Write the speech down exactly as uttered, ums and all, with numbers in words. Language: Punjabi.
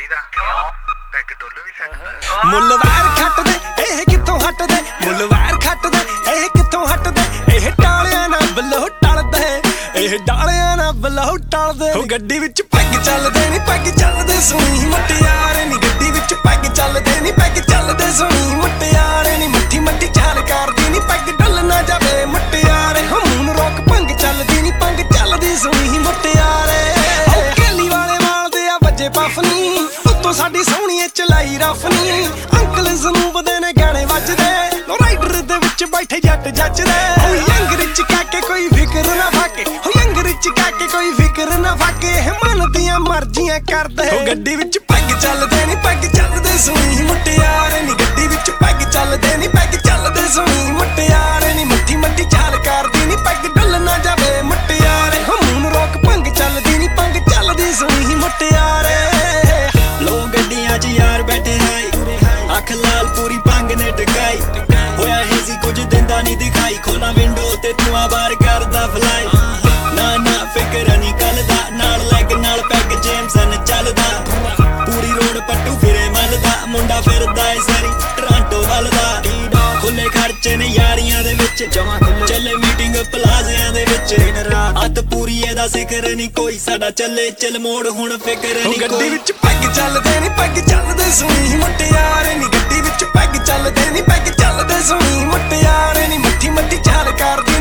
ਚਾਹੀਦਾ ਪੈਗ ਟੁੱਲ ਵੀ ਸਕਦਾ। ਮੁੱਲ ਵੈਰ ਖੱਟਦੇ ਇਹ ਕਿੱਥੋਂ ਹਟਦੇ, ਮੁੱਲ ਵੈਰ ਖੱਟਦੇ ਇਹ ਕਿੱਥੋਂ ਹਟਦੇ, ਇਹ ਟਾਲਿਆਂ ਨਾ ਬਲੋ ਟਲਦੇ, ਇਹ ਡਾਲਿਆਂ ਨਾ ਬਲੋ ਟਲਦੇ। ਉਹ ਗੱਡੀ ਵਿੱਚ ਪੈਗ ਚੱਲਦੇ ਨੀ ਪੈਗ ਚੱਲਦੇ ਸੋਹਣੀ ਮੁਟਿਆਰੇ ਨੀ, ਗੱਡੀ ਵਿੱਚ ਪੈਗ ਚੱਲਦੇ ਨੀ ਪੈਗ ਚੱਲਦੇ ਸੋਹਣੀ ਮੁਟਿਆਰੇ ਨੀ, ਮੱਠੀ ਮੱਠੀ ਚਾਲ ਕਰਦੀ ਨੀ ਪੈਗ ਡੁੱਲ ਨਾ ਜਾਵੇ ਮੁਟਿਆਰੇ। ਹਮੂਨ ਰੋਕ ਭੰਗ ਚੱਲਦੀ ਨੀ ਭੰਗ ਚੱਲਦੀ ਸੋਹਣੀ ਮੁਟਿਆਰੇ। ਉਹ ਕੇਲੀ ਵਾਲੇ ਮਾਲਦੇ ਆ ਵੱਜੇ ਪਫਨੀ, ਉੱਤੋਂ ਸਾਡੀ ਸੋਹਣੀ ਚਲਾਈ ਰਫਨੀ, ਅੰਕਲ ਜ਼ਨੂਬਦੇ ਨੇ ਗਾਣੇ ਵੱਜਦੇ, ਲੋ ਰਾਈਡਰ ਦੇ ਵਿੱਚ ਬੈਠੇ ਜੱਟ ਜੱਜਦੇ। ਉਹ ਯੰਗ ਰਿਚ ਕਾਕੇ ਕੋਈ ਫਿਕਰ ਨਾ ਫਾਕੇ, ਉਹ ਯੰਗ ਰਿਚ ਕਾਕੇ ਕੋਈ ਫਿਕਰ ਨਾ ਫਾਕੇ, ਮਨ ਦੀਆਂ ਮਰਜ਼ੀਆਂ ਕਰਦੇ। ਉਹ ਗੱਡੀ ਵਿੱਚ ਪੈਗ ਚੱਲਦੇ ਨੀ ਪੈਗ ਚੱਲਦੇ ਸੋਹਣੀ ਮੁਟਿਆਰੇ ਨੀ, ਗੱਡੀ ਵਿੱਚ ਪੈਗ ਚੱਲਦੇ ਨੀ ਪੈਗ ਚੱਲਦੇ ਸੋਹਣੀ ਮੁਟਿਆਰੇ ਨੀ, ਮੱਠੀ ਮੱਠੀ ਚਾਲ ਕਰਦੀ ਨੀ ਪੈਗ ਡੁੱਲ ਨਾ ਜਾਵੇ ਮੁਟਿਆਰੇ। ਹਮੂਨ ਰੋਕ ਭੰਗ ਚੱਲਦੀ ਨੀ ਭੰਗ ਚੱਲਦੀ ਸੋਹਣੀ ਮੁਟਿਆਰੇ। ਲੋ ਗੱਡੀਆਂ 'ਚ ਯਾਰ ਬੈਠੇ ਹਾਈ, ਅੱਖ ਲਾਲ ਪੂਰੀ ਭੰਗ ਨੇ ਟਕਾਈ, ਹੋਇਆ ਹੇਜ਼ੀ ਕੁਝ ਦਿੰਦਾ ਨਹੀਂ ਦਿਖਾਈ, ਖੋਲਾਂ ਵਿੰਡੋ ਤੇ ਧੂਆਂ ਬਾਹਰ ਕਰਦਾ ਫਲਾਈ। ਨਾ ਨਾ ਫਿਕਰ ਨਹੀਂ ਕੱਲ ਦਾ, ਨਾਲ ਲੈਗ ਨਾਲ ਪੈਗ ਜੇਮਸਨ ਚੱਲਦਾ, ਪੂਰੀ ਰੋਡ ਪੱਟੂ ਫਿਰੇ ਮੱਲਦਾ, ਮੁੰਡਾ ਫਿਰਦਾ ਏ ਸਾਰੀ ਟਰਾਂਟੋ ਵੱਲ ਦਾ। ਖੁੱਲੇ ਖਰਚੇ ਨੇ ਯਾਰੀਆਂ ਦੇ ਵਿੱਚ, ਚੱਲੇ ਮੀਟਿੰਗ ਪਲਾਜ਼ਿਆਂ ਦੇ ਵਿੱਚ, ਅੱਤ ਪੂਰੀ ਇਹਦਾ ਜ਼ਿਕਰ ਨਹੀਂ ਕੋਈ, ਸਾਡਾ ਚੱਲੇ ਚੱਲ ਮੋੜ ਹੁਣ ਫਿਕਰ ਨਹੀਂ ਕੋਈ। ਗੱਡੀ ਵਿੱਚ ਪੈਗ ਚੱਲਦੇ ਨੀ ਪੈਗ ਚੱਲਦੇ ਸੋਹਣੀ ਮੁਟਿਆਰੇ ਨੀ, ਗੱਡੀ ਵਿੱਚ ਪੈਗ ਚੱਲਦੇ ਨੀ ਪੈਗ ਚੱਲਦੇ ਸੋਹਣੀ ਮੁਟਿਆਰੇ ਨੀ, ਮੱਠੀ ਮੱਠੀ ਚਾਲ ਕਰਦੀ